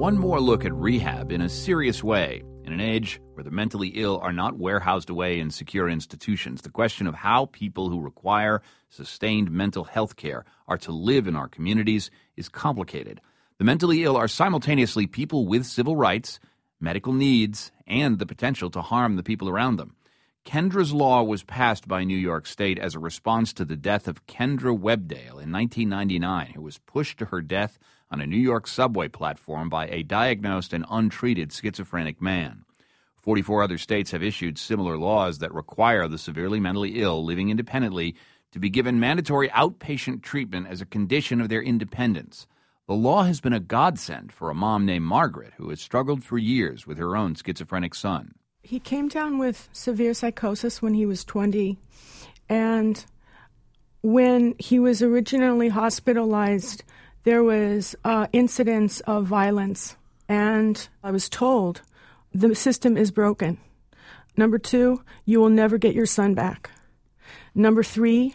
One more look at rehab in a serious way. In an age where the mentally ill are not warehoused away in secure institutions, the question of how people who require sustained mental health care are to live in our communities is complicated. The mentally ill are simultaneously people with civil rights, medical needs, and the potential to harm the people around them. Kendra's Law was passed by New York State as a response to the death of Kendra Webdale in 1999, who was pushed to her death on a New York subway platform by a diagnosed and untreated schizophrenic man. 44 other states have issued similar laws that require the severely mentally ill living independently to be given mandatory outpatient treatment as a condition of their independence. The law has been a godsend for a mom named Margaret, who has struggled for years with her own schizophrenic son. He came down with severe psychosis when he was 20, and when he was originally hospitalized, there was incidents of violence, and I was told, the system is broken. Number 2, you will never get your son back. Number 3,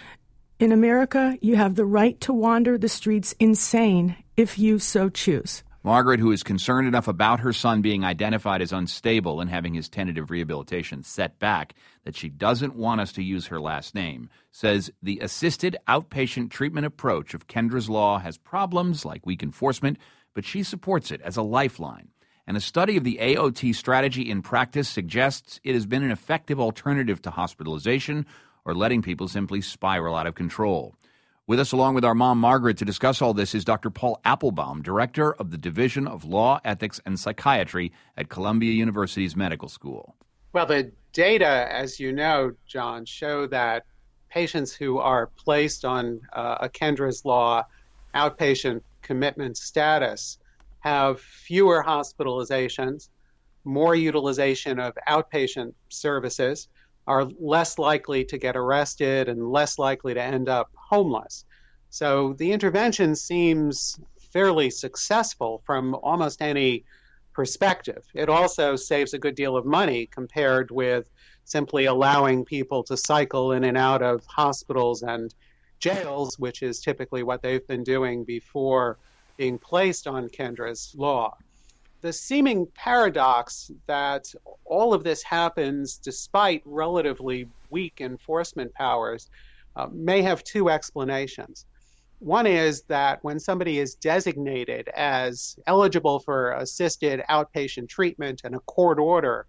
in America, you have the right to wander the streets insane if you so choose. Margaret, who is concerned enough about her son being identified as unstable and having his tentative rehabilitation set back that she doesn't want us to use her last name, says the assisted outpatient treatment approach of Kendra's Law has problems like weak enforcement, but she supports it as a lifeline. And a study of the AOT strategy in practice suggests it has been an effective alternative to hospitalization or letting people simply spiral out of control. With us, along with our mom, Margaret, to discuss all this is Dr. Paul Applebaum, Director of the Division of Law, Ethics, and Psychiatry at Columbia University's Medical School. Well, the data, as you know, John, show that patients who are placed on a Kendra's Law outpatient commitment status have fewer hospitalizations, more utilization of outpatient services, are less likely to get arrested and less likely to end up homeless. So the intervention seems fairly successful from almost any perspective. It also saves a good deal of money compared with simply allowing people to cycle in and out of hospitals and jails, which is typically what they've been doing before being placed on Kendra's Law. The seeming paradox that all of this happens despite relatively weak enforcement powers may have two explanations. One is that when somebody is designated as eligible for assisted outpatient treatment and a court order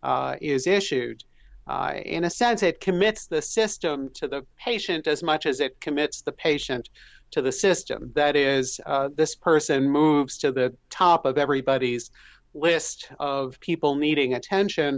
is issued, in a sense, it commits the system to the patient as much as it commits the patient to the system. That is, this person moves to the top of everybody's list of people needing attention,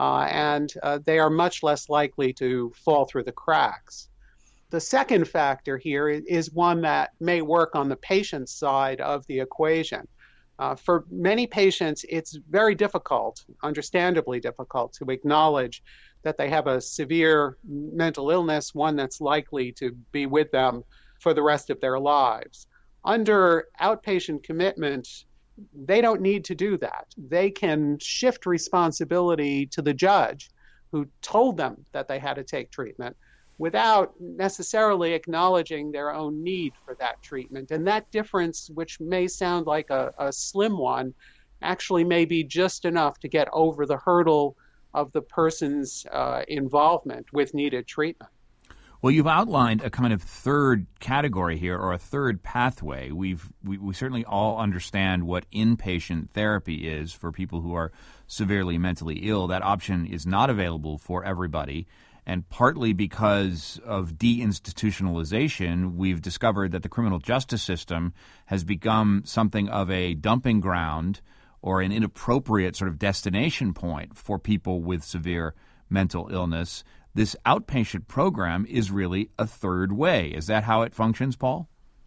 and they are much less likely to fall through the cracks. The second factor here is one that may work on the patient's side of the equation. For many patients, it's very difficult, understandably difficult, to acknowledge that they have a severe mental illness, one that's likely to be with them for the rest of their lives. Under outpatient commitment, they don't need to do that. They can shift responsibility to the judge who told them that they had to take treatment without necessarily acknowledging their own need for that treatment. And that difference, which may sound like a slim one, actually may be just enough to get over the hurdle of the person's involvement with needed treatment. Well, you've outlined a kind of third category here, or a third pathway. We certainly all understand what inpatient therapy is for people who are severely mentally ill. That option is not available for everybody. And partly because of deinstitutionalization, we've discovered that the criminal justice system has become something of a dumping ground or an inappropriate sort of destination point for people with severe mental illness. This outpatient program is really a third way. Is that how it functions, Paul?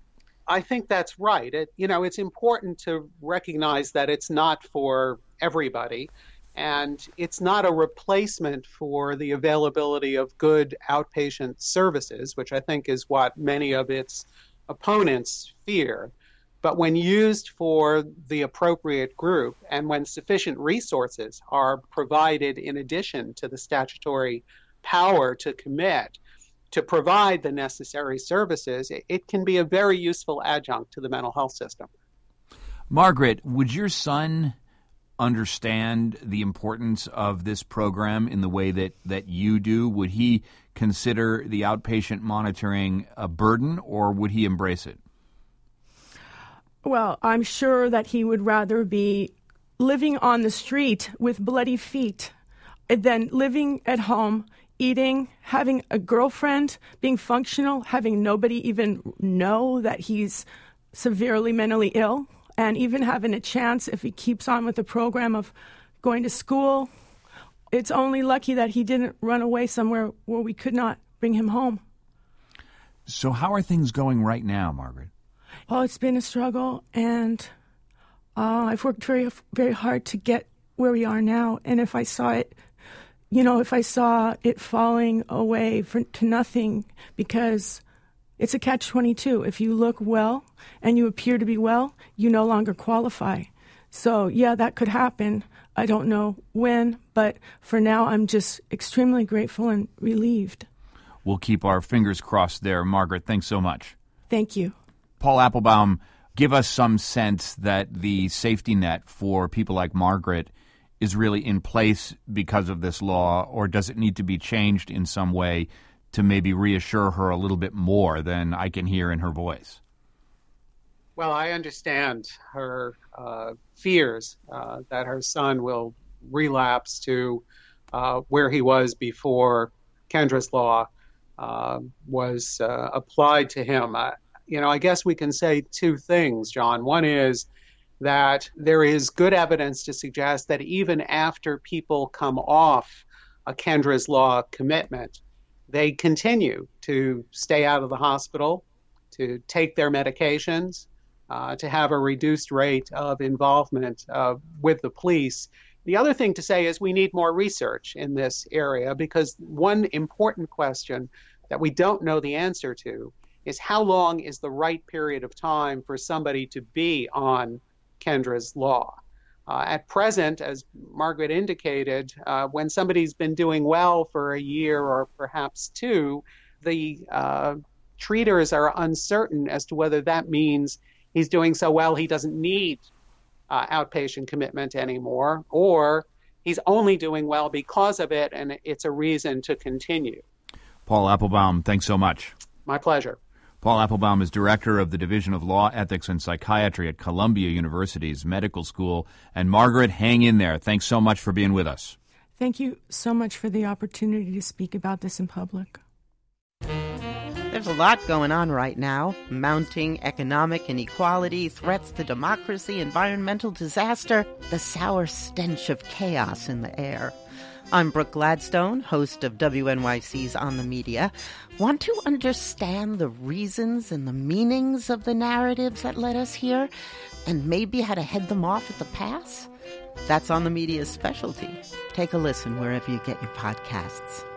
I think that's right. It's important to recognize that it's not for everybody, and it's not a replacement for the availability of good outpatient services, which I think is what many of its opponents fear. But when used for the appropriate group and when sufficient resources are provided in addition to the statutory power to commit, to provide the necessary services, it can be a very useful adjunct to the mental health system. Margaret, would your son understand the importance of this program in the way that you do? Would he consider the outpatient monitoring a burden, or would he embrace it? Well, I'm sure that he would rather be living on the street with bloody feet than living at home, eating, having a girlfriend, being functional, having nobody even know that he's severely mentally ill, and even having a chance, if he keeps on with the program, of going to school. It's only lucky that he didn't run away somewhere where we could not bring him home. So how are things going right now, Margaret? Oh, it's been a struggle, and I've worked very, very hard to get where we are now. And if I saw it falling away to nothing, because it's a catch-22. If you look well and you appear to be well, you no longer qualify. So, yeah, that could happen. I don't know when, but for now I'm just extremely grateful and relieved. We'll keep our fingers crossed there. Margaret, thanks so much. Thank you. Paul Applebaum, give us some sense that the safety net for people like Margaret is really in place because of this law, or does it need to be changed in some way to maybe reassure her a little bit more than I can hear in her voice? Well, I understand her fears that her son will relapse to where he was before Kendra's law was applied to him. I guess we can say two things, John. One is that there is good evidence to suggest that even after people come off a Kendra's law commitment, they continue to stay out of the hospital, to take their medications, to have a reduced rate of involvement with the police. The other thing to say is we need more research in this area, because one important question that we don't know the answer to is how long is the right period of time for somebody to be on Kendra's law. At present, as Margaret indicated, when somebody's been doing well for a year or perhaps two, the treaters are uncertain as to whether that means he's doing so well he doesn't need outpatient commitment anymore, or he's only doing well because of it and it's a reason to continue. Paul Applebaum, thanks so much. My pleasure. Paul Applebaum is director of the Division of Law, Ethics, and Psychiatry at Columbia University's Medical School. And Margaret, hang in there. Thanks so much for being with us. Thank you so much for the opportunity to speak about this in public. There's a lot going on right now. Mounting economic inequality, threats to democracy, environmental disaster, the sour stench of chaos in the air. I'm Brooke Gladstone, host of WNYC's On the Media. Want to understand the reasons and the meanings of the narratives that led us here, and maybe how to head them off at the pass? That's On the Media's specialty. Take a listen wherever you get your podcasts.